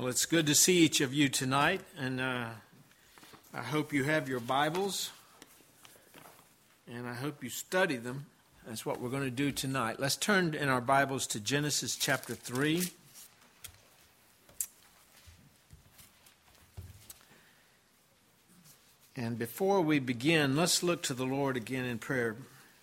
Well, it's good to see each of you tonight, and I hope you have your Bibles, and I hope you study them. That's what we're going to do tonight. Let's turn in our Bibles to Genesis chapter 3. And before we begin, let's look to the Lord again in prayer.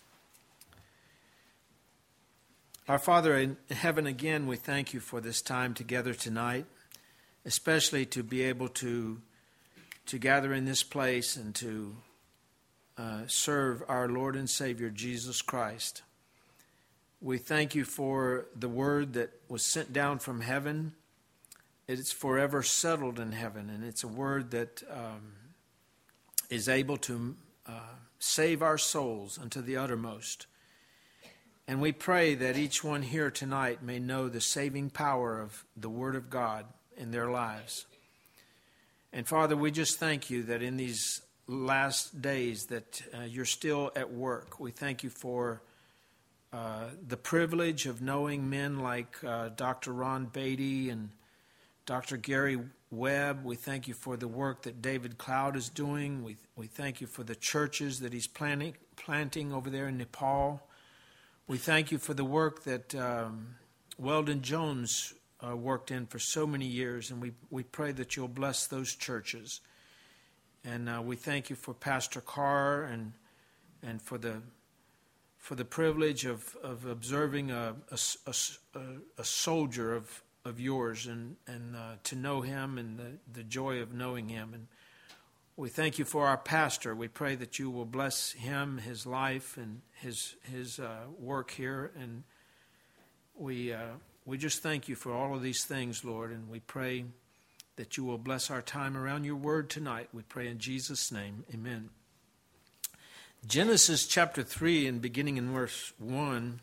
Our Father in heaven, again, we thank you for this time together tonight, especially to be able to gather in this place and to serve our Lord and Savior, Jesus Christ. We thank you for the word that was sent down from heaven. It is forever settled in heaven, and it's a word that is able to save our souls unto the uttermost. And we pray that each one here tonight may know the saving power of the Word of God in their lives. And Father, we just thank you that in these last days that you're still at work. We thank you for the privilege of knowing men like Dr. Ron Beatty and Dr. Gary Webb. We thank you for the work that David Cloud is doing. We thank you for the churches that he's planting over there in Nepal. We thank you for the work that Weldon Jones worked in for so many years, and we pray that you'll bless those churches. And we thank you for Pastor Carr and for the privilege of observing a soldier of yours and to know him and the joy of knowing him. And we thank you for our pastor. We pray that you will bless him, his life, and his work here. And we just thank you for all of these things, Lord. And we pray that you will bless our time around your word tonight. We pray in Jesus' name. Amen. Genesis chapter 3 and beginning in verse 1.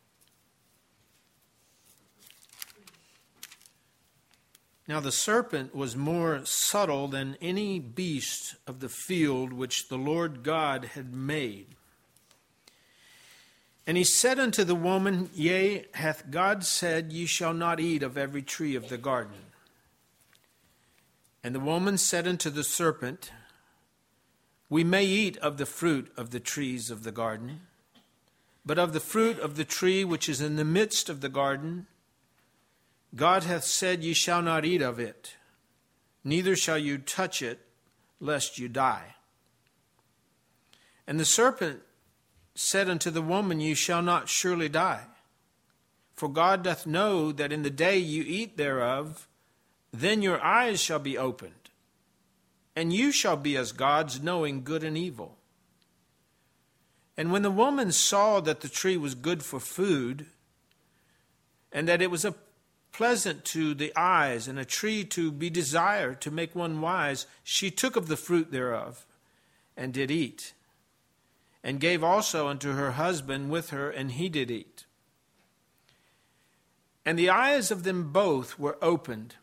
Now the serpent was more subtle than any beast of the field which the Lord God had made. And he said unto the woman, Yea, hath God said, Ye shall not eat of every tree of the garden? And the woman said unto the serpent, We may eat of the fruit of the trees of the garden, but of the fruit of the tree which is in the midst of the garden, God hath said, Ye shall not eat of it, neither shall you touch it, lest you die. And the serpent said unto the woman, Ye shall not surely die. For God doth know that in the day you eat thereof, then your eyes shall be opened, and you shall be as gods, knowing good and evil. And when the woman saw that the tree was good for food, and that it was pleasant to the eyes, and a tree to be desired to make one wise, she took of the fruit thereof, and did eat, and gave also unto her husband with her, and he did eat. And the eyes of them both were opened,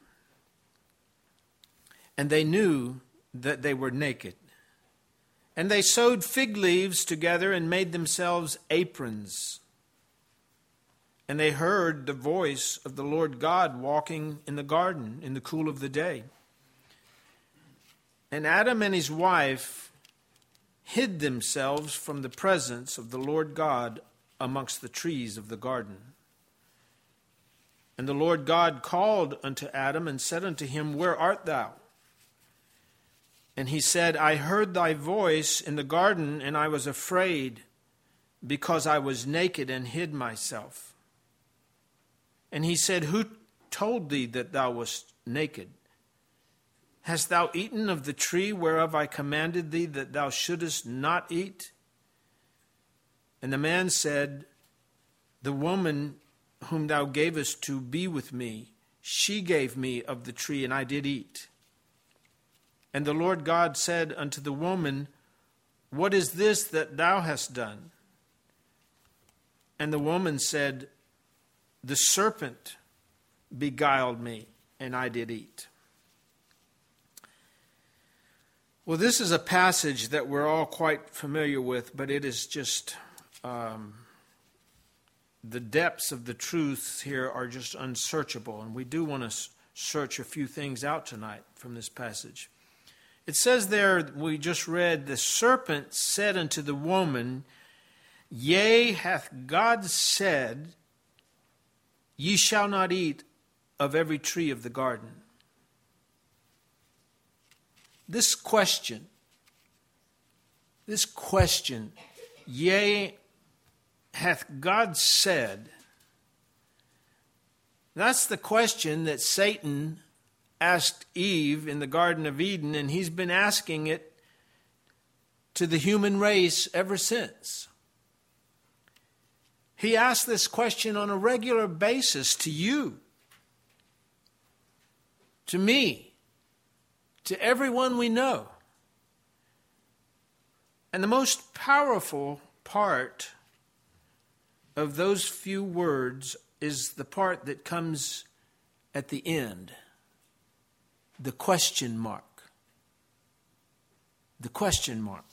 and they knew that they were naked. And they sewed fig leaves together, and made themselves aprons. And they heard the voice of the Lord God walking in the garden in the cool of the day. And Adam and his wife hid themselves from the presence of the Lord God amongst the trees of the garden. And the Lord God called unto Adam and said unto him, Where art thou? And he said, I heard thy voice in the garden, and I was afraid, because I was naked and hid myself. And he said, Who told thee that thou wast naked? Hast thou eaten of the tree whereof I commanded thee that thou shouldest not eat? And the man said, The woman whom thou gavest to be with me, she gave me of the tree, and I did eat. And the Lord God said unto the woman, What is this that thou hast done? And the woman said, The serpent beguiled me, and I did eat. Well, this is a passage that we're all quite familiar with, but it is just the depths of the truths here are just unsearchable. And we do want to search a few things out tonight from this passage. It says there, we just read, the serpent said unto the woman, Yea, hath God said, Ye shall not eat of every tree of the garden. This question, yea, hath God said, that's the question that Satan asked Eve in the Garden of Eden, and he's been asking it to the human race ever since. He asked this question on a regular basis to you, to me, to everyone we know. And the most powerful part of those few words is the part that comes at the end, the question mark. The question mark.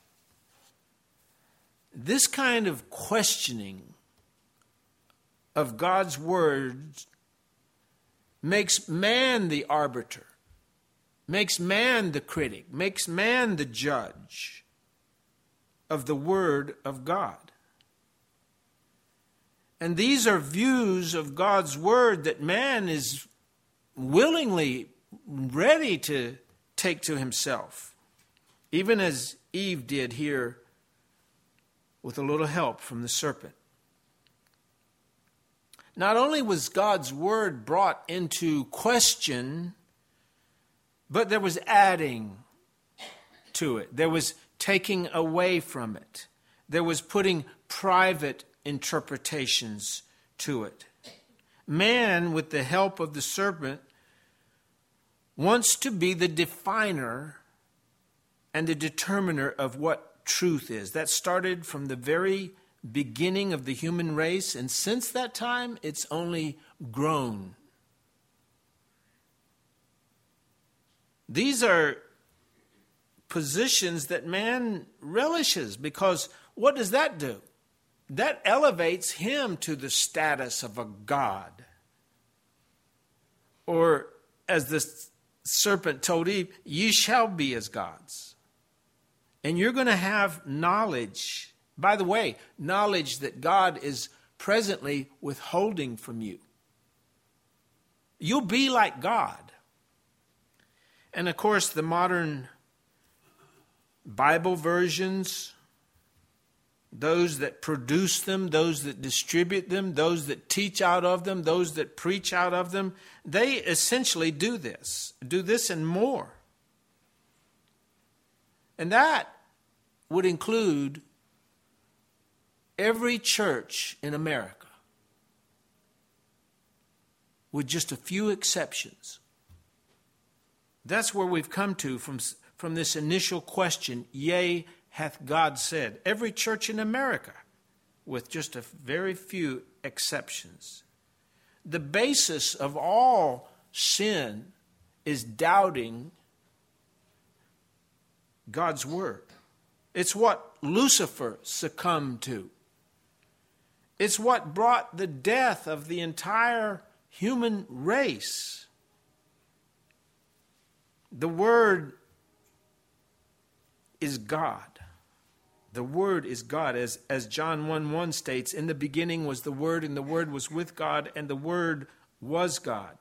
This kind of questioning of God's words makes man the arbiter, makes man the critic, makes man the judge of the Word of God. And these are views of God's Word that man is willingly ready to take to himself, even as Eve did here with a little help from the serpent. Not only was God's Word brought into question, but there was adding to it. There was taking away from it. There was putting private interpretations to it. Man, with the help of the serpent, wants to be the definer and the determiner of what truth is. That started from the very beginning of the human race, and since that time, it's only grown. These are positions that man relishes, because what does that do? That elevates him to the status of a god. Or, as the serpent told Eve, ye shall be as gods. And you're going to have knowledge. By the way, knowledge that God is presently withholding from you. You'll be like God. And of course, the modern Bible versions, those that produce them, those that distribute them, those that teach out of them, those that preach out of them, they essentially do this and more. And that would include every church in America, with just a few exceptions. That's where we've come to from this initial question, yea, hath God said. Every church in America, with just a very few exceptions. The basis of all sin is doubting God's word. It's what Lucifer succumbed to. It's what brought the death of the entire human race. The Word is God. The Word is God. As John 1:1 states, in the beginning was the Word, and the Word was with God, and the Word was God.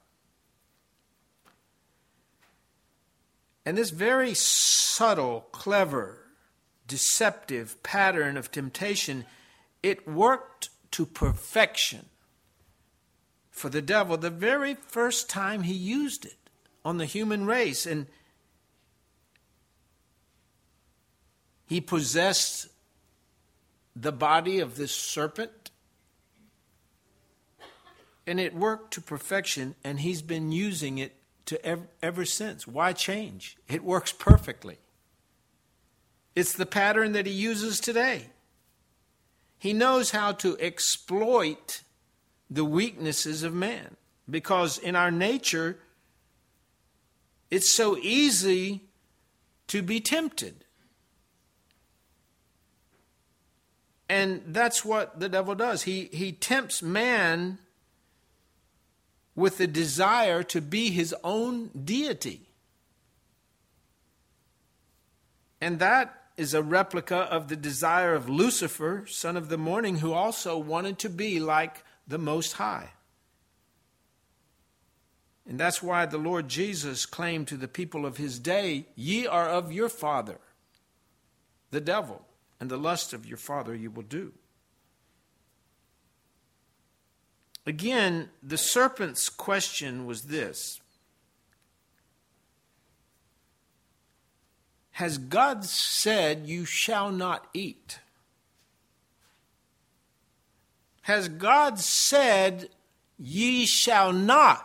And this very subtle, clever, deceptive pattern of temptation, it worked to perfection for the devil the very first time he used it on the human race. And he possessed the body of this serpent, and it worked to perfection, and he's been using it to ever since. Why change? It works perfectly. It's the pattern that he uses today. He knows how to exploit the weaknesses of man, because in our nature, it's so easy to be tempted. And that's what the devil does. He tempts man with the desire to be his own deity. And that is a replica of the desire of Lucifer, son of the morning, who also wanted to be like the Most High. And that's why the Lord Jesus claimed to the people of his day, "Ye are of your father, the devil, and the lust of your father you will do." Again, the serpent's question was this: has God said you shall not eat? Has God said ye shall not?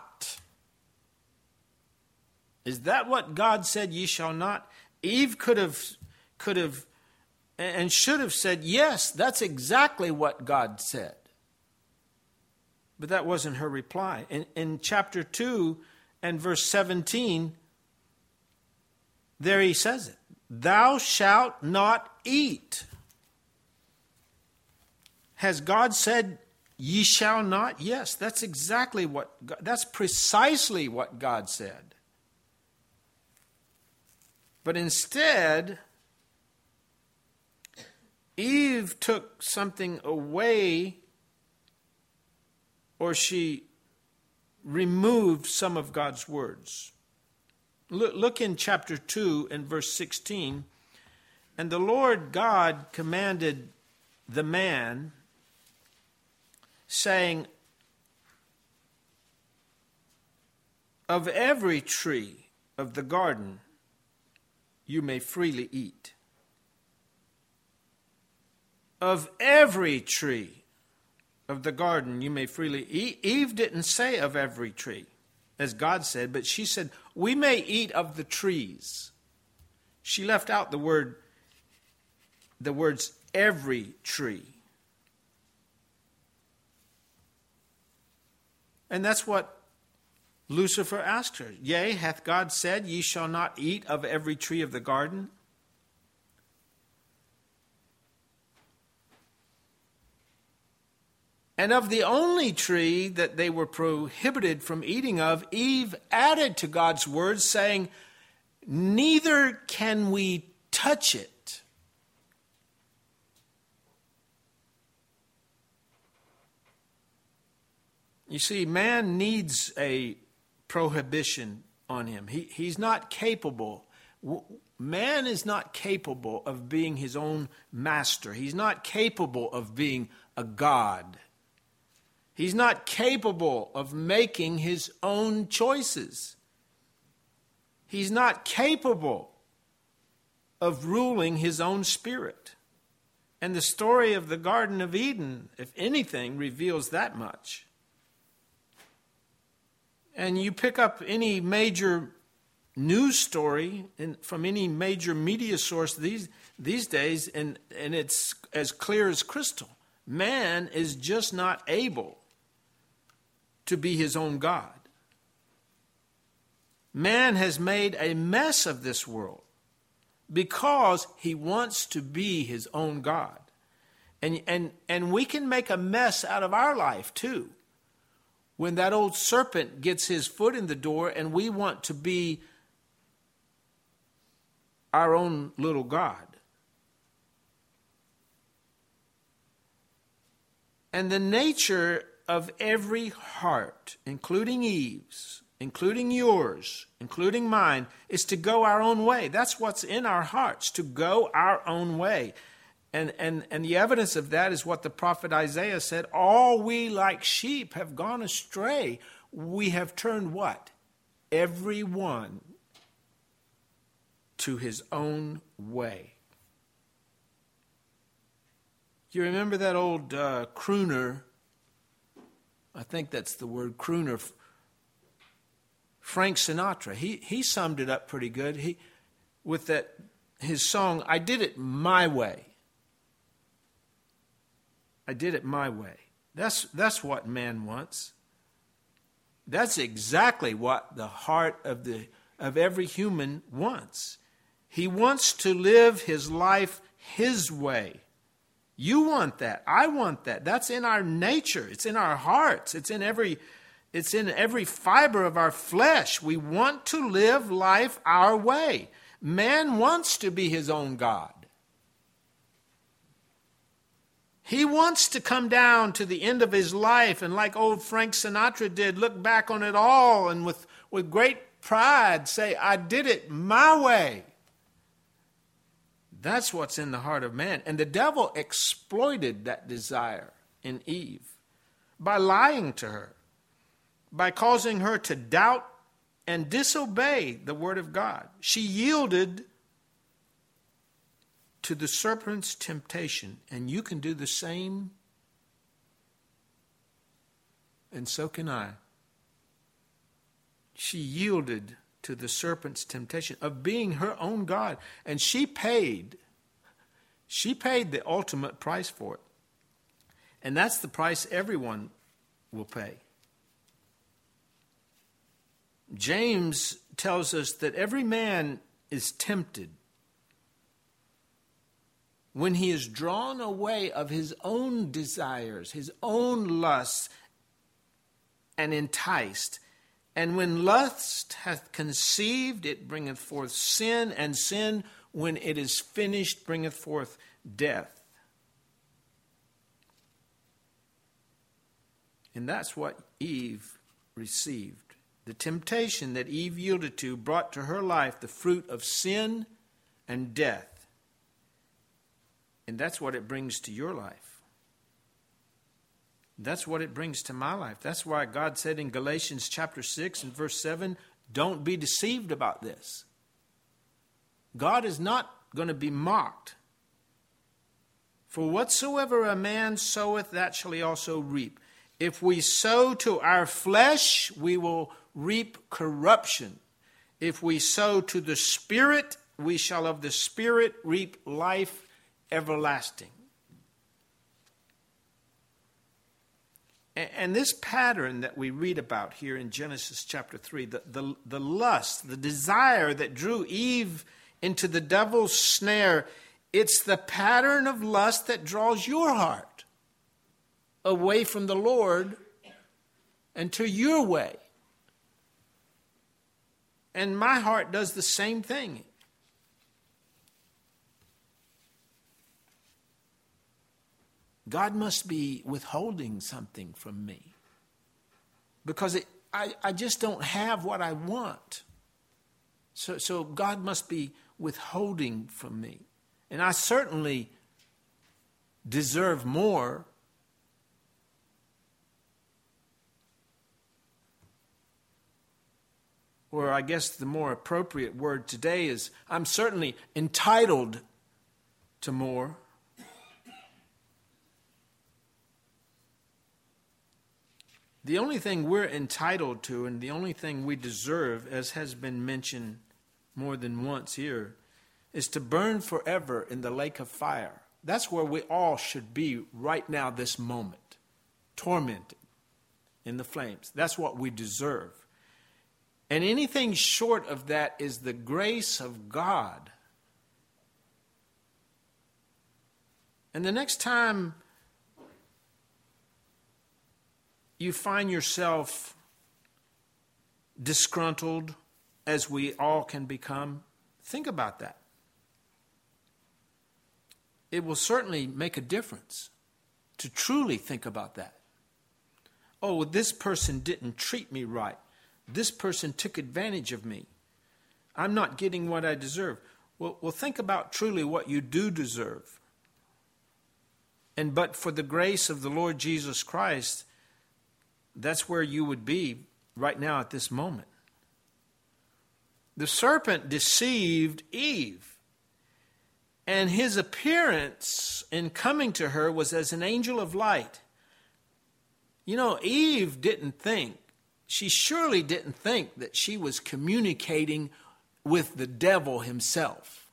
Is that what God said, ye shall not? Eve could have and should have said, yes, that's exactly what God said. But that wasn't her reply. In chapter 2 and verse 17, there he says it. Thou shalt not eat. Has God said, ye shall not? Yes, that's exactly that's precisely what God said. But instead, Eve took something away, or she removed some of God's words. Look in chapter 2 and verse 16. And the Lord God commanded the man, saying, of every tree of the garden you may freely eat. Of every tree of the garden you may freely eat. Eve didn't say of every tree, as God said, but she said, we may eat of the trees. She left out the words every tree. And that's what Lucifer asked her. Yea, hath God said, ye shall not eat of every tree of the garden? And of the only tree that they were prohibited from eating of, Eve added to God's words, saying, neither can we touch it. You see, man needs a prohibition on him. He's not capable. Man is not capable of being his own master. He's not capable of being a god. He's not capable of making his own choices. He's not capable of ruling his own spirit. And the story of the Garden of Eden, if anything, reveals that much. And you pick up any major news story from any major media source these days, and it's as clear as crystal. Man is just not able to be his own God. Man has made a mess of this world because he wants to be his own God. And we can make a mess out of our life too. When that old serpent gets his foot in the door and we want to be our own little God. And the nature of every heart, including Eve's, including yours, including mine, is to go our own way. That's what's in our hearts, to go our own way. And the evidence of that is what the prophet Isaiah said, all we like sheep have gone astray. We have turned what? Every one to his own way. You remember that old crooner? I think that's the word, crooner. Frank Sinatra. He summed it up pretty good. With his song, I Did It My Way. I did it my way. That's what man wants. That's exactly what the heart of every human wants. He wants to live his life his way. You want that. I want that. That's in our nature. It's in our hearts. It's in every It's in every fiber of our flesh. We want to live life our way. Man wants to be his own God. He wants to come down to the end of his life and, like old Frank Sinatra did, look back on it all and with great pride say, I did it my way. That's what's in the heart of man. And the devil exploited that desire in Eve by lying to her, by causing her to doubt and disobey the word of God. She yielded to the serpent's temptation, and you can do the same, and so can I. She yielded to the serpent's temptation of being her own God, and she paid the ultimate price for it. And that's the price everyone will pay. James tells us that every man is tempted when he is drawn away of his own desires, his own lusts, and enticed. And when lust hath conceived, it bringeth forth sin, and sin, when it is finished, bringeth forth death. And that's what Eve received. The temptation that Eve yielded to brought to her life the fruit of sin and death. And that's what it brings to your life. That's what it brings to my life. That's why God said in Galatians chapter 6 and verse 7, don't be deceived about this. God is not going to be mocked. For whatsoever a man soweth, that shall he also reap. If we sow to our flesh, we will reap corruption. If we sow to the Spirit, we shall of the Spirit reap life everlasting. And this pattern that we read about here in Genesis chapter 3, the lust, the desire that drew Eve into the devil's snare, it's the pattern of lust that draws your heart away from the Lord and to your way. And my heart does the same thing. God must be withholding something from me because I just don't have what I want. So God must be withholding from me. And I certainly deserve more. Or I guess the more appropriate word today is I'm certainly entitled to more. The only thing we're entitled to and the only thing we deserve, as has been mentioned more than once here, is to burn forever in the lake of fire. That's where we all should be right now, this moment, tormented in the flames. That's what we deserve. And anything short of that is the grace of God. And the next time you find yourself disgruntled, as we all can become, think about that. It will certainly make a difference to truly think about that. Oh, this person didn't treat me right. This person took advantage of me. I'm not getting what I deserve. Well, think about truly what you do deserve. And but for the grace of the Lord Jesus Christ, that's where you would be right now at this moment. The serpent deceived Eve, and his appearance in coming to her was as an angel of light. You know, Eve she surely didn't think that she was communicating with the devil himself.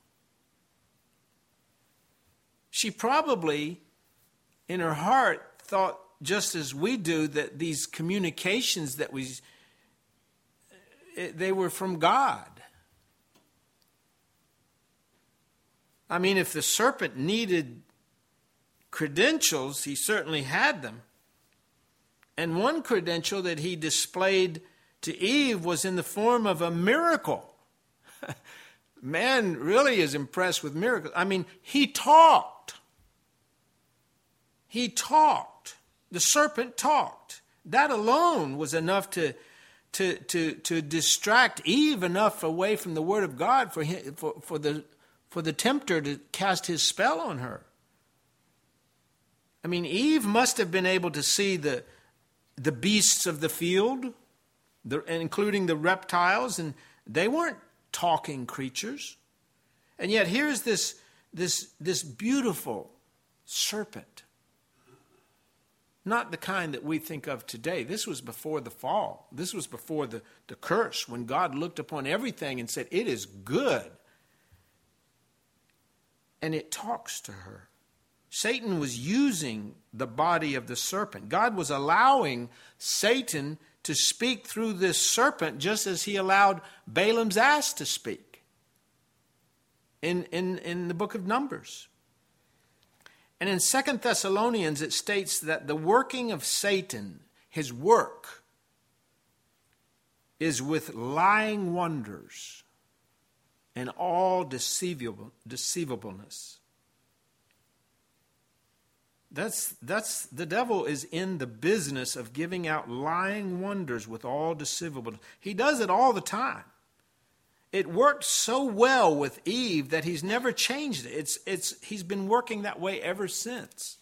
She probably, in her heart, thought, just as we do, that these communications they were from God. I mean, if the serpent needed credentials, he certainly had them. And one credential that he displayed to Eve was in the form of a miracle. Man really is impressed with miracles. I mean, he talked. He talked. The serpent talked. That alone was enough to distract Eve enough away from the Word of God for the tempter to cast his spell on her. I mean, Eve must have been able to see the beasts of the field, including the reptiles, and they weren't talking creatures. And yet here's this beautiful serpent. Not the kind that we think of today. This was before the fall. This was before the curse, when God looked upon everything and said, it is good. And it talks to her. Satan was using the body of the serpent. God was allowing Satan to speak through this serpent just as he allowed Balaam's ass to speak in the book of Numbers. And in 2 Thessalonians, it states that the working of Satan, his work, is with lying wonders and all deceivableness. That's the devil is in the business of giving out lying wonders with all deceivableness. He does it all the time. It worked so well with Eve that he's never changed it. He's been working that way ever since.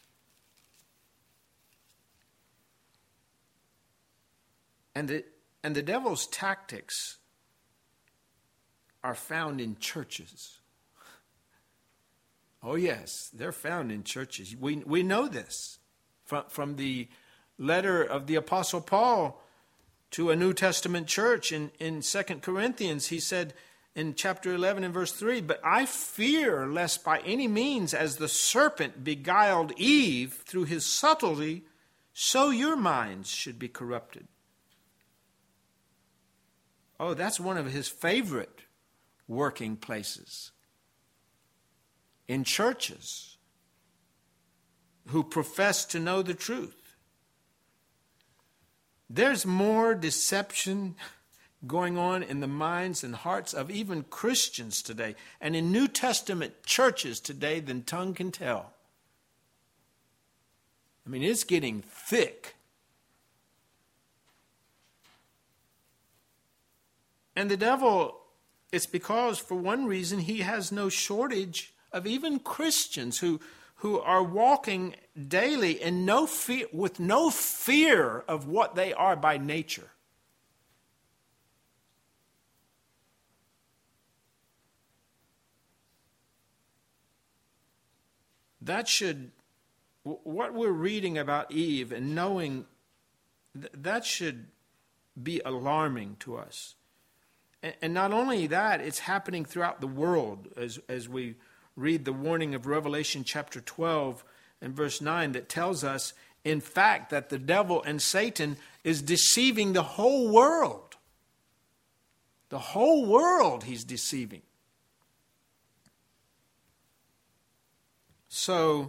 And the devil's tactics are found in churches. Oh yes, they're found in churches. We know this from the letter of the Apostle Paul to a New Testament church in 2 Corinthians. He said in chapter 11 and verse 3, "But I fear lest by any means as the serpent beguiled Eve through his subtlety, so your minds should be corrupted." Oh, that's one of his favorite working places. In churches who profess to know the truth. There's more deception going on in the minds and hearts of even Christians today and in New Testament churches today than tongue can tell. I mean, it's getting thick. And the devil, it's because, for one reason, he has no shortage of even Christians who are walking daily in with no fear of what they are by nature. What we're reading about Eve and knowing, that should be alarming to us. And not only that, it's happening throughout the world as we read the warning of Revelation chapter 12 and verse 9 that tells us, in fact, that the devil and Satan is deceiving the whole world. The whole world he's deceiving. So,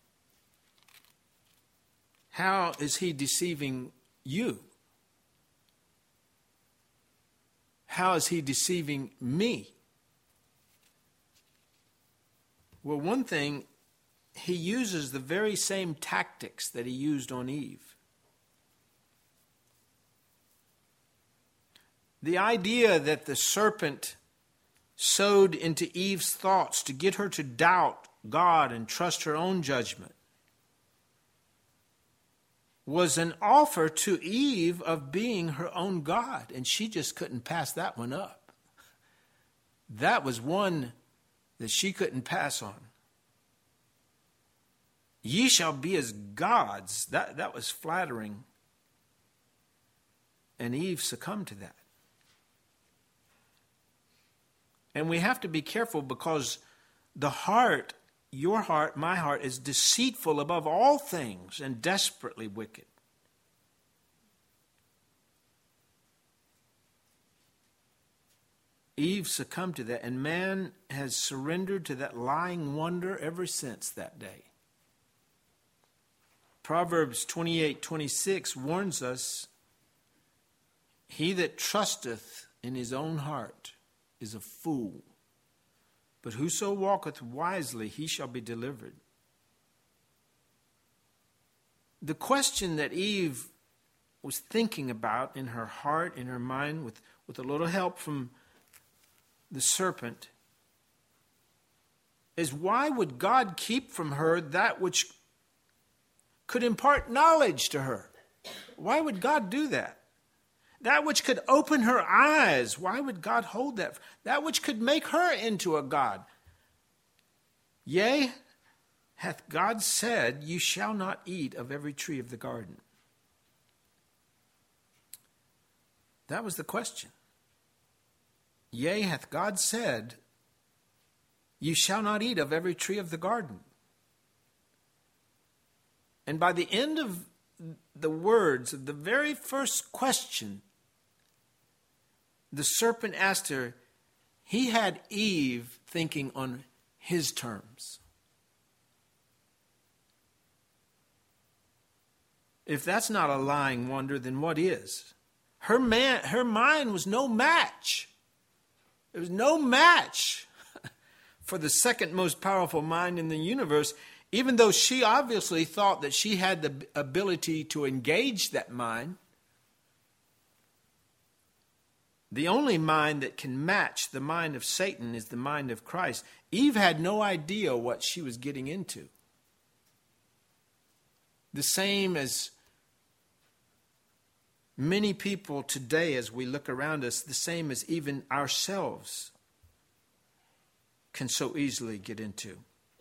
how is he deceiving you? How is he deceiving me? Well, one thing, he uses the very same tactics that he used on Eve. The idea that the serpent sowed into Eve's thoughts to get her to doubt God and trust her own judgment was an offer to Eve of being her own God, and she just couldn't pass that one up. That was one that she couldn't pass on. Ye shall be as gods. That was flattering. And Eve succumbed to that. And we have to be careful because the heart, your heart, my heart, is deceitful above all things and desperately wicked. Eve succumbed to that, and man has surrendered to that lying wonder ever since that day. Proverbs 28:26 warns us, he that trusteth in his own heart is a fool, but whoso walketh wisely, he shall be delivered. The question that Eve was thinking about in her heart, in her mind, with a little help from the serpent, is why would God keep from her that which could impart knowledge to her? Why would God do that? That which could open her eyes, why would God hold that? That which could make her into a god. Yea, hath God said, you shall not eat of every tree of the garden. That was the question. Yea, hath God said, you shall not eat of every tree of the garden. And by the end of the words of the very first question, the serpent asked her, he had Eve thinking on his terms. If that's not a lying wonder, then what is? Her mind was no match. There was no match for the second most powerful mind in the universe, even though she obviously thought that she had the ability to engage that mind. The only mind that can match the mind of Satan is the mind of Christ. Eve had no idea what she was getting into. The same as many people today, as we look around us, the same as even ourselves can so easily get into.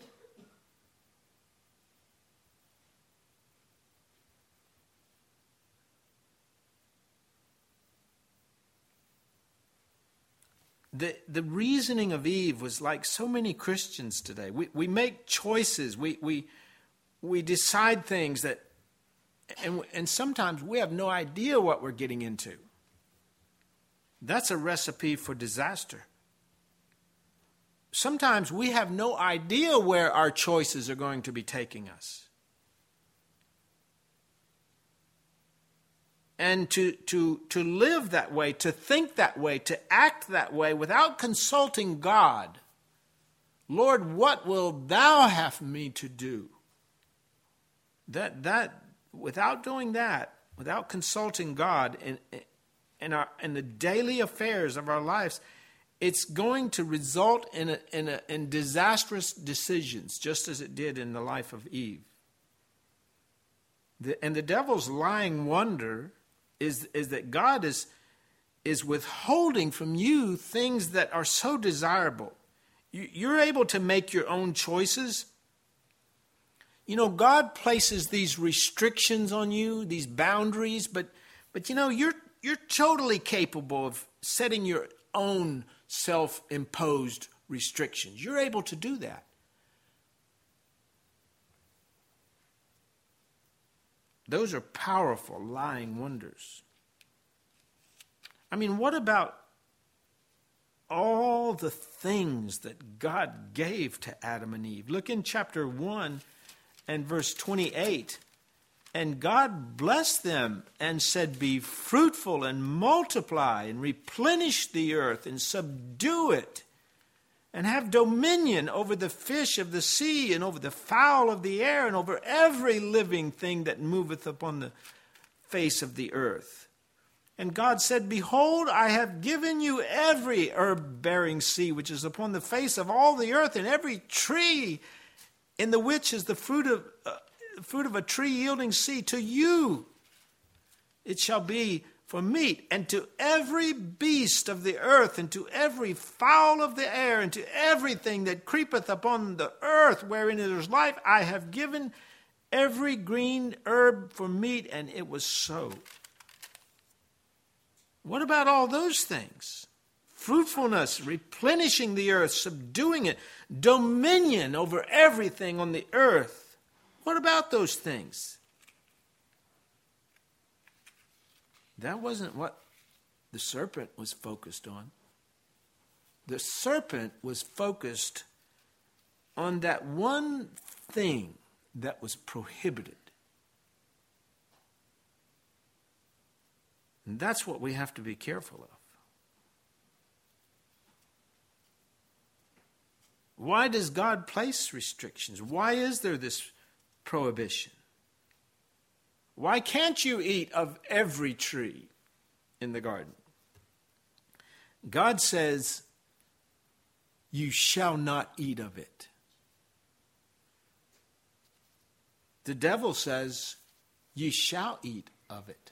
The reasoning of Eve was like so many Christians today. We make choices. We decide things that, and sometimes we have no idea what we're getting into. That's a recipe for disaster. Sometimes we have no idea where our choices are going to be taking us. And to live that way, to think that way, to act that way without consulting God. Lord, what will thou have me to do? That without doing that, without consulting God in the daily affairs of our lives, it's going to result in disastrous decisions, just as it did in the life of Eve. And the devil's lying wonder is that God is withholding from you things that are so desirable. You're able to make your own choices. You know, God places these restrictions on you, these boundaries, but you know, you're totally capable of setting your own self-imposed restrictions. You're able to do that. Those are powerful lying wonders. I mean, what about all the things that God gave to Adam and Eve? Look in chapter 1 and verse 28. And God blessed them and said, be fruitful and multiply and replenish the earth and subdue it and have dominion over the fish of the sea and over the fowl of the air and over every living thing that moveth upon the face of the earth. And God said, behold, I have given you every herb-bearing seed which is upon the face of all the earth, and every tree in the which is the fruit of a tree yielding seed. To you it shall be for meat, and to every beast of the earth, and to every fowl of the air, and to everything that creepeth upon the earth wherein there is life, I have given every green herb for meat. And it was so. What about all those things? Fruitfulness, replenishing the earth, subduing it, dominion over everything on the earth. What about those things? That wasn't what the serpent was focused on. The serpent was focused on that one thing that was prohibited. And that's what we have to be careful of. Why does God place restrictions? Why is there this prohibition? Why can't you eat of every tree in the garden? God says, you shall not eat of it. The devil says, ye shall eat of it.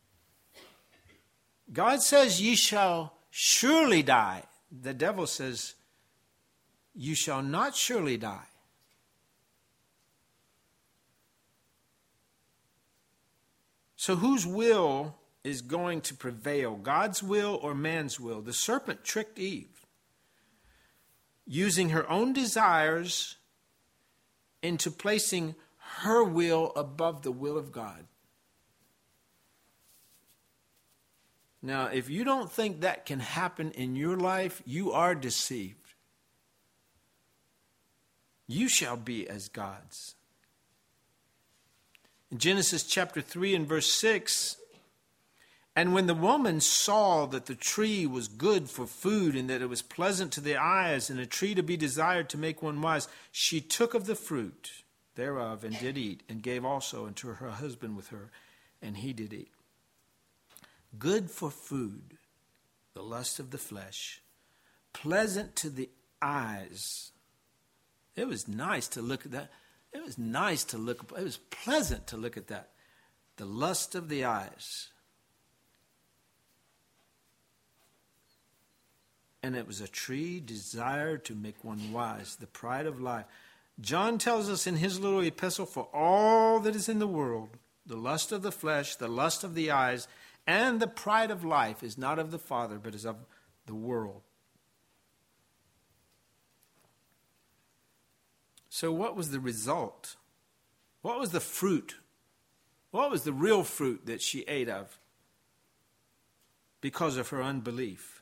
God says, ye shall surely die. The devil says, you shall not surely die. So whose will is going to prevail? God's will or man's will? The serpent tricked Eve, using her own desires into placing her will above the will of God. Now, if you don't think that can happen in your life, you are deceived. You shall be as gods. In Genesis chapter 3 and verse 6, and when the woman saw that the tree was good for food and that it was pleasant to the eyes and a tree to be desired to make one wise, she took of the fruit thereof and did eat, and gave also unto her husband with her, and he did eat. Good for food, the lust of the flesh, pleasant to the eyes. It was nice to look at that. It was pleasant to look at that. The lust of the eyes. And it was a tree desired to make one wise, the pride of life. John tells us in his little epistle, for all that is in the world, the lust of the flesh, the lust of the eyes, and the pride of life is not of the Father, but is of the world. So what was the result? What was the fruit? What was the real fruit that she ate of because of her unbelief?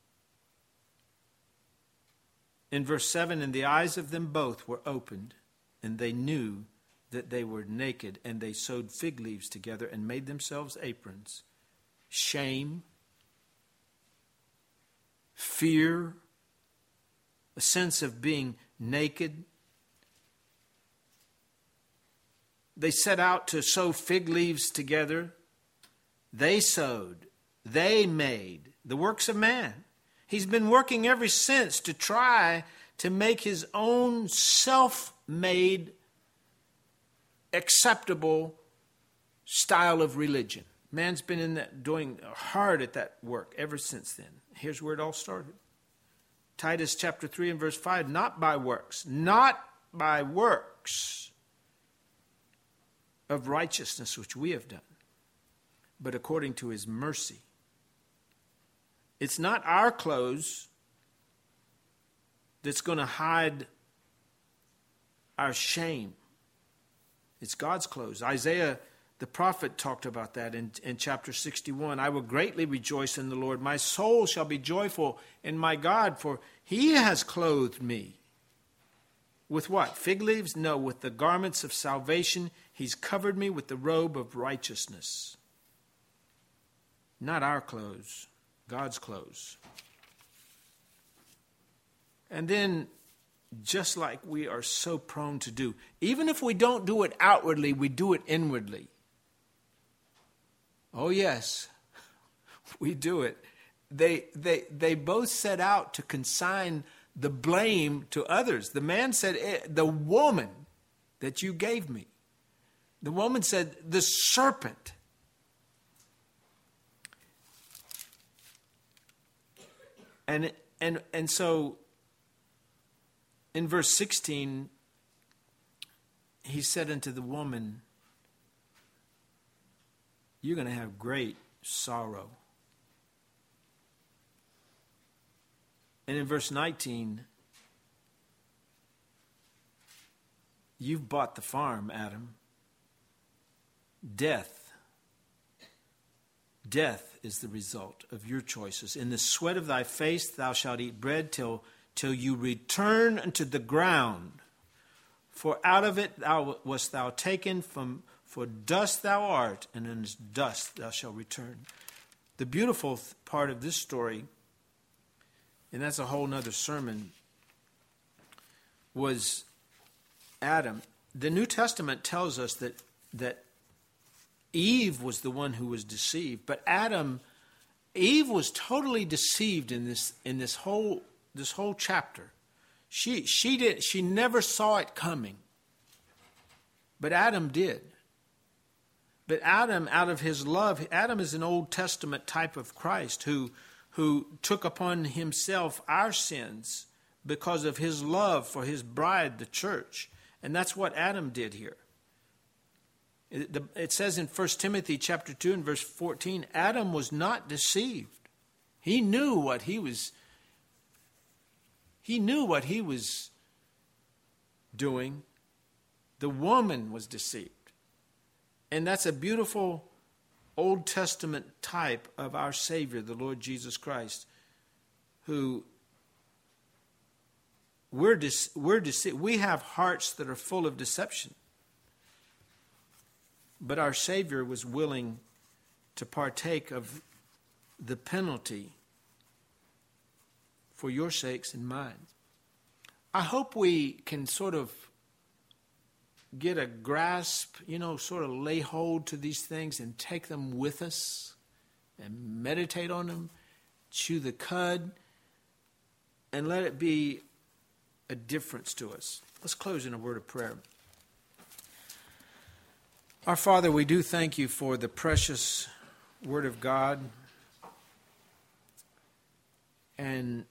In verse 7, and the eyes of them both were opened, and they knew that they were naked, and they sewed fig leaves together and made themselves aprons. Shame, fear, a sense of being naked. They set out to sew fig leaves together. They sewed. They made. The works of man. He's been working ever since to try to make his own self-made, acceptable style of religion. Man's been in that, doing hard at that work ever since then. Here's where it all started. Titus chapter 3 and verse 5, not by works of righteousness which we have done, but according to his mercy. It's not our clothes that's going to hide our shame. It's God's clothes. Isaiah the prophet talked about that in chapter 61. I will greatly rejoice in the Lord. My soul shall be joyful in my God, for he has clothed me. With what? Fig leaves? No, with the garments of salvation. He's covered me with the robe of righteousness. Not our clothes, God's clothes. And then, just like we are so prone to do, even if we don't do it outwardly, we do it inwardly. Oh yes, we do it. They both set out to consign the blame to others. The man said, the woman that you gave me. The woman said, the serpent. And so in verse 16, he said unto the woman, you're going to have great sorrow. And in verse 19, you've bought the farm, Adam. Death is the result of your choices. In the sweat of thy face thou shalt eat bread till you return unto the ground. For out of it wast thou taken, for dust thou art, and in dust thou shalt return. The beautiful part of this story, and that's a whole nother sermon, was Adam. The New Testament tells us that Eve was the one who was deceived, but Eve was totally deceived in this whole chapter. She never saw it coming. But Adam did. But Adam, out of his love, Adam is an Old Testament type of Christ who took upon himself our sins because of his love for his bride, the church. And that's what Adam did here. It says in 1 Timothy chapter 2 and verse 14, Adam was not deceived. He knew what he was doing. The woman was deceived. And that's a beautiful Old Testament type of our Savior, the Lord Jesus Christ, who we're deceived. We have hearts that are full of deception. But our Savior was willing to partake of the penalty for your sakes and mine. I hope we can sort of get a grasp, sort of lay hold to these things and take them with us and meditate on them, chew the cud, and let it be a difference to us. Let's close in a word of prayer. Our Father, we do thank you for the precious Word of God. And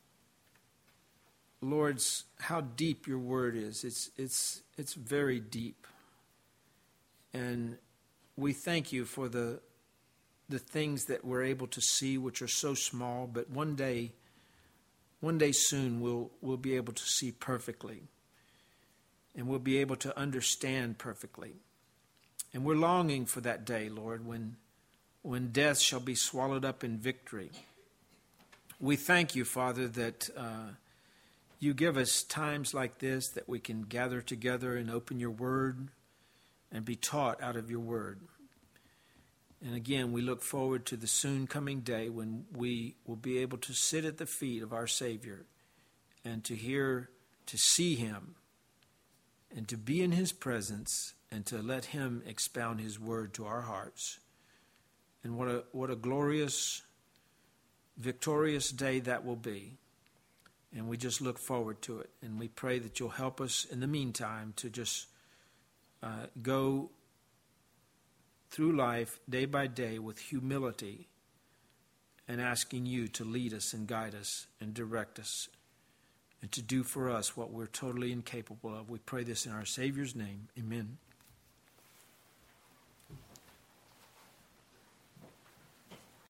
Lord, how deep your Word is. It's very deep. And we thank you for the things that we're able to see, which are so small, but one day soon we'll be able to see perfectly. And we'll be able to understand perfectly. And we're longing for that day, Lord, when death shall be swallowed up in victory. We thank you, Father, that you give us times like this that we can gather together and open your word and be taught out of your word. And again, we look forward to the soon coming day when we will be able to sit at the feet of our Savior and to see him and to be in his presence and to let him expound his word to our hearts. And what a glorious, victorious day that will be. And we just look forward to it. And we pray that you'll help us in the meantime to just go through life day by day with humility and asking you to lead us and guide us and direct us and to do for us what we're totally incapable of. We pray this in our Savior's name. Amen.